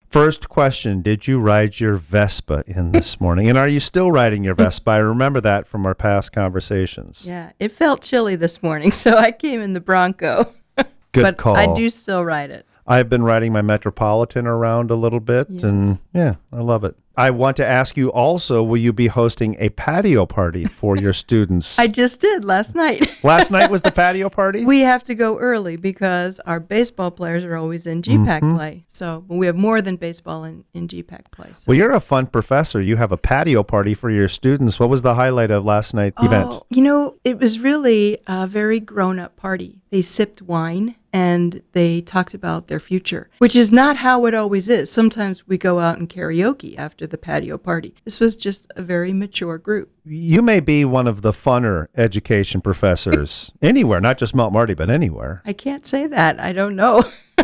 First question, did you ride your Vespa in this morning? And are you still riding your Vespa? I remember that from our past conversations. Yeah, it felt chilly this morning, so I came in the Bronco. Good call. I do still ride it. I've been riding my Metropolitan around a little bit, and yeah, I love it. I want to ask you also, will you be hosting a patio party for your students? I just did last night. Last night was the patio party? We have to go early because our baseball players are always in GPAC play. So we have more than baseball in GPAC play. So. Well, you're a fun professor. You have a patio party for your students. What was the highlight of last night's event? It was really a very grown-up party. They sipped wine and they talked about their future, which is not how it always is. Sometimes we go out and karaoke after the patio party. This was just a very mature group. You may be one of the funner education professors anywhere, not just Mount Marty, but anywhere. I can't say that. I don't know.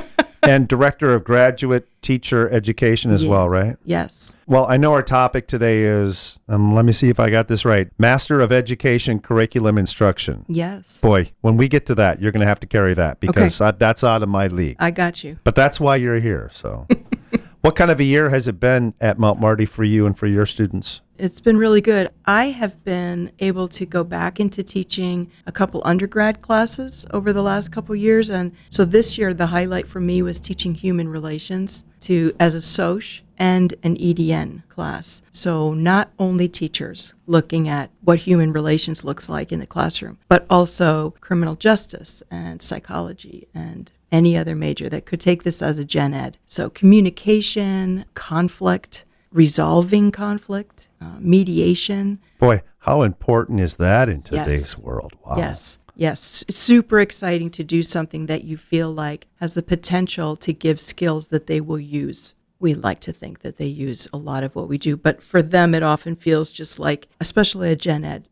And director of graduate teacher education as well, right? Yes. Well, I know our topic today is, let me see if I got this right, Master of Education Curriculum Instruction. Yes. Boy, when we get to that, you're going to have to carry that because that's out of my league. I got you. But that's why you're here. So what kind of a year has it been at Mount Marty for you and for your students? It's been really good. I have been able to go back into teaching a couple undergrad classes over the last couple years. And so this year, the highlight for me was teaching human relations as a SOC and an EDN class. So not only teachers looking at what human relations looks like in the classroom, but also criminal justice and psychology and any other major that could take this as a gen ed. So communication, conflict, resolving conflict, mediation. Boy, how important is that in today's world? Wow. Yes. It's super exciting to do something that you feel like has the potential to give skills that they will use. We like to think that they use a lot of what we do, but for them it often feels just like, especially a gen ed,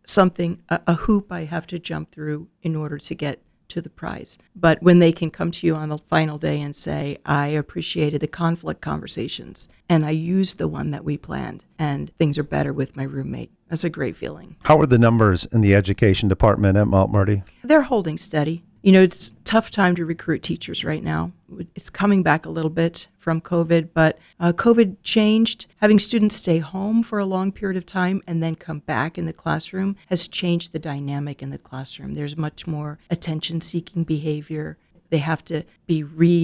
a hoop I have to jump through in order to get to the prize. But when they can come to you on the final day and say, I appreciated the conflict conversations and I used the one that we planned and things are better with my roommate. That's a great feeling. How are the numbers in the education department at Mount Marty? They're holding steady. It's a tough time to recruit teachers right now. It's coming back a little bit from COVID, but COVID changed. Having students stay home for a long period of time and then come back in the classroom has changed the dynamic in the classroom. There's much more attention-seeking behavior. They have to be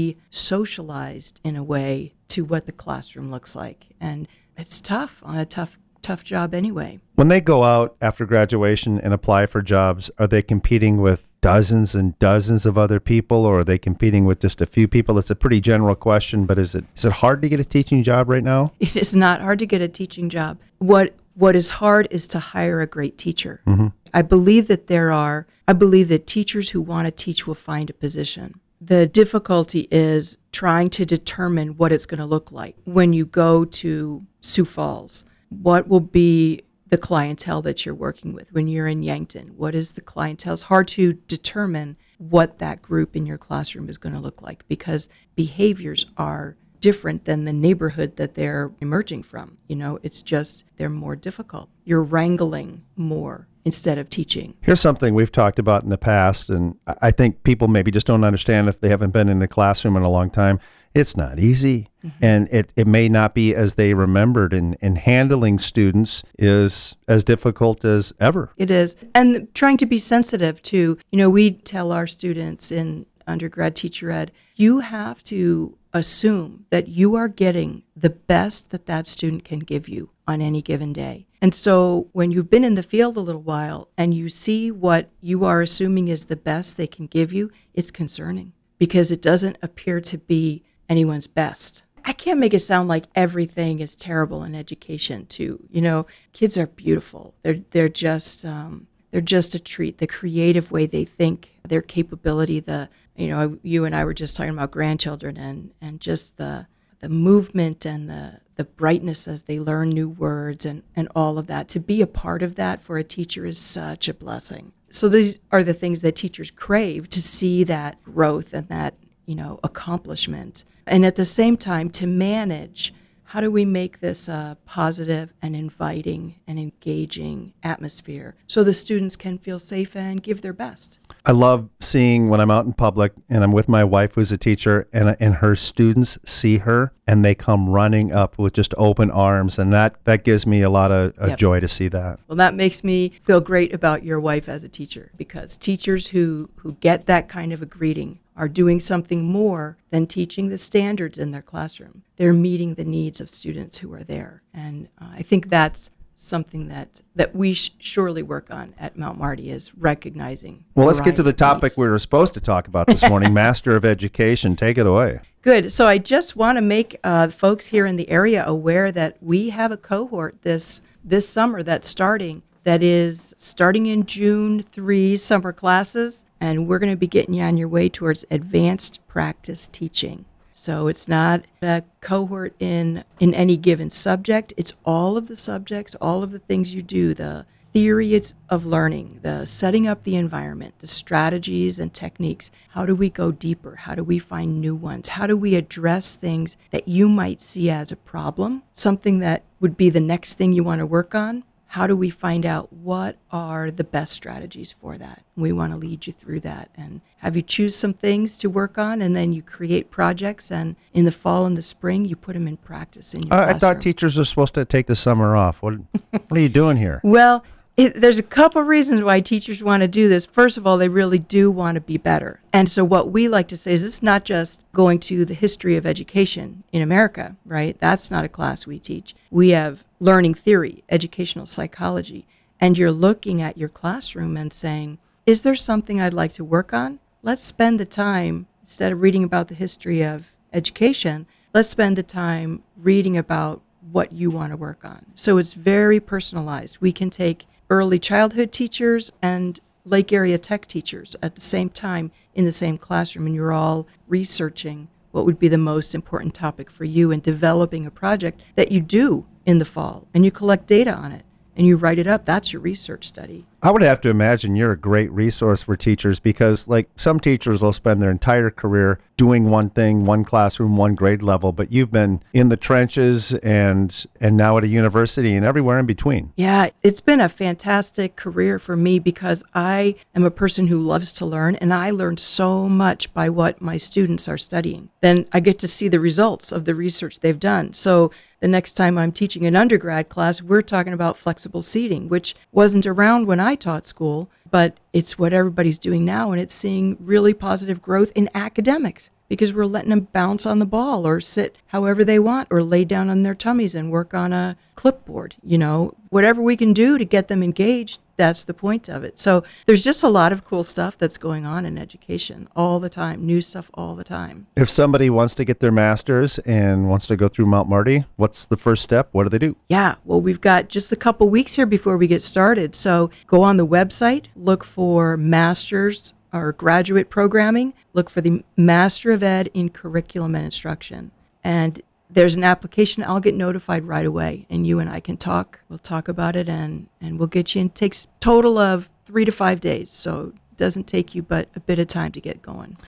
re-socialized in a way to what the classroom looks like. And it's tough on a tough job anyway. When they go out after graduation and apply for jobs, are they competing with dozens and dozens of other people, or are they competing with just a few people? It's a pretty general question, but is it hard to get a teaching job right now? It is not hard to get a teaching job. What is hard is to hire a great teacher. Mm-hmm. I believe that teachers who want to teach will find a position. The difficulty is trying to determine what it's going to look like when you go to Sioux Falls. What will be the clientele that you're working with when you're in Yankton? What is the clientele? It's hard to determine what that group in your classroom is going to look like because behaviors are different than the neighborhood that they're emerging from. It's just they're more difficult. You're wrangling more instead of teaching. Here's something we've talked about in the past, and I think people maybe just don't understand if they haven't been in the classroom in a long time. It's not easy, and it may not be as they remembered, and handling students is as difficult as ever. It is, and trying to be sensitive to, we tell our students in undergrad teacher ed, you have to assume that you are getting the best that student can give you on any given day. And so when you've been in the field a little while and you see what you are assuming is the best they can give you, it's concerning because it doesn't appear to be anyone's best. I can't make it sound like everything is terrible in education too. Kids are beautiful. They're just a treat. The creative way they think, their capability, you and I were just talking about grandchildren and just the movement and the brightness as they learn new words and all of that. To be a part of that for a teacher is such a blessing. So these are the things that teachers crave, to see that growth and that, accomplishment. And at the same time, to manage how do we make this a positive and inviting and engaging atmosphere so the students can feel safe and give their best? I love seeing when I'm out in public and I'm with my wife who's a teacher and her students see her and they come running up with just open arms. And that gives me a lot of joy to see that. Well, that makes me feel great about your wife as a teacher, because teachers who get that kind of a greeting are doing something more than teaching the standards in their classroom. They're meeting the needs of students who are there. And I think that's something that we surely work on at Mount Marty, is recognizing. Well, let's get to the topic needs. we were supposed to talk about this morning, Master of Education. Take it away. Good. So I just want to make folks here in the area aware that we have a cohort this summer that's starting in June, 3 summer classes, and we're going to be getting you on your way towards advanced practice teaching. So it's not a cohort in any given subject. It's all of the subjects, all of the things you do, the theory of learning, the setting up the environment, the strategies and techniques. How do we go deeper? How do we find new ones? How do we address things that you might see as a problem, something that would be the next thing you want to work on? How do we find out what are the best strategies for that? We want to lead you through that and have you choose some things to work on, and then you create projects, and in the fall and the spring, you put them in practice in your classroom. I thought teachers are supposed to take the summer off. What are you doing here? Well, there's a couple reasons why teachers want to do this. First of all, they really do want to be better. And so what we like to say is, this is not just going to the history of education in America, right? That's not a class we teach. We have learning theory, educational psychology, and you're looking at your classroom and saying, is there something I'd like to work on? Let's spend the time, instead of reading about the history of education, let's spend the time reading about what you want to work on. So it's very personalized. We can take early childhood teachers and Lake Area Tech teachers at the same time in the same classroom, and you're all researching what would be the most important topic for you and developing a project that you do in the fall, and you collect data on it and you write it up. That's your research study. I would have to imagine you're a great resource for teachers, because like some teachers will spend their entire career doing one thing, one classroom, one grade level, but you've been in the trenches and now at a university and everywhere in between. Yeah, it's been a fantastic career for me, because I am a person who loves to learn, and I learn so much by what my students are studying. Then I get to see the results of the research they've done. So the next time I'm teaching an undergrad class, we're talking about flexible seating, which wasn't around when I taught school, but it's what everybody's doing now, and it's seeing really positive growth in academics, because we're letting them bounce on the ball or sit however they want or lay down on their tummies and work on a clipboard. Whatever we can do to get them engaged, that's the point of it. So there's just a lot of cool stuff that's going on in education all the time, new stuff all the time. If somebody wants to get their master's and wants to go through Mount Marty, what's the first step? What do they do? Yeah, well, we've got just a couple weeks here before we get started. So go on the website, look for master's or graduate programming, look for the Master of Ed in Curriculum and Instruction. And there's an application. I'll get notified right away, and you and I can talk. We'll talk about it, and we'll get you in. It takes total of 3 to 5 days, so it doesn't take you but a bit of time to get going.